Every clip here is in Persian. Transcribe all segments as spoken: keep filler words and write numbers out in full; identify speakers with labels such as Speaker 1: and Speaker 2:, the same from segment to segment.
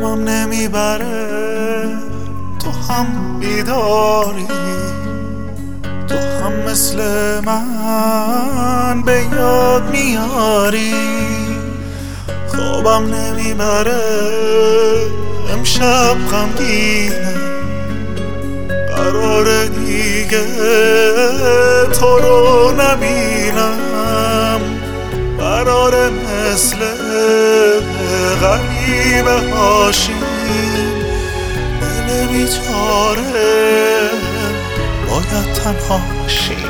Speaker 1: خوابم نمیبره، تو هم بیداری، تو هم مثل من به یاد میاری. خوابم نمیبره، امشب غمگینه، قراره دیگه تو رو نبینم، قراره مثل غریبه هاشیم دل بیچاره باید تنها شیم.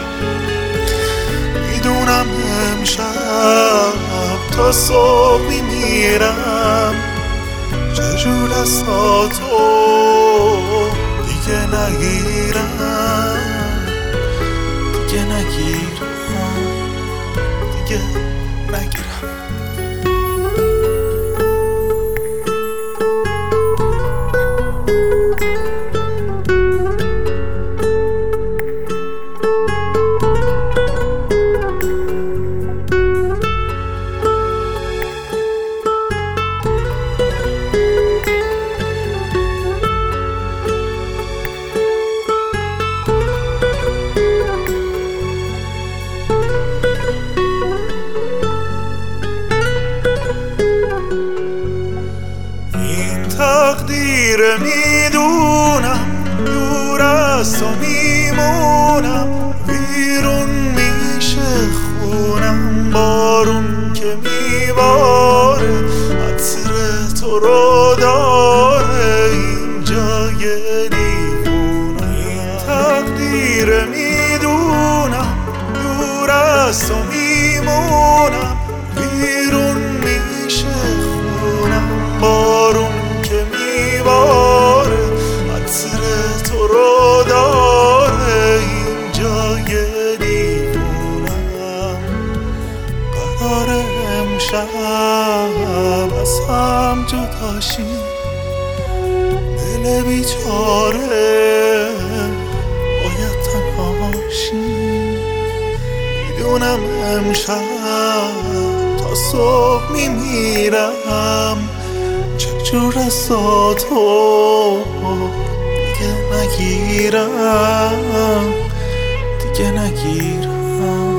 Speaker 1: میدونم امشب تا صبح میمیرم، چجور دستاتو دیگه نگیرم، دیگه نگیرم، دیگه نگیرم. تقدیر میدونم، دور از تو میمونم، بیرون میشه خونم، بارون که میباره عطر تو رو داره اینجا یه دیوونم. این تقدیر میدونم، دور از تو میمونم، بیرون میشه خونم، بارون که میباره عطر تو رو داره اینجا یه دیوونم. قراره امشب از هم جدا شیم، دل بیچاره باید تنها شیم. میدونم امشب تا صبح میمیرم، چجور از تو دیگه نگیرم، دیگه نگیرم.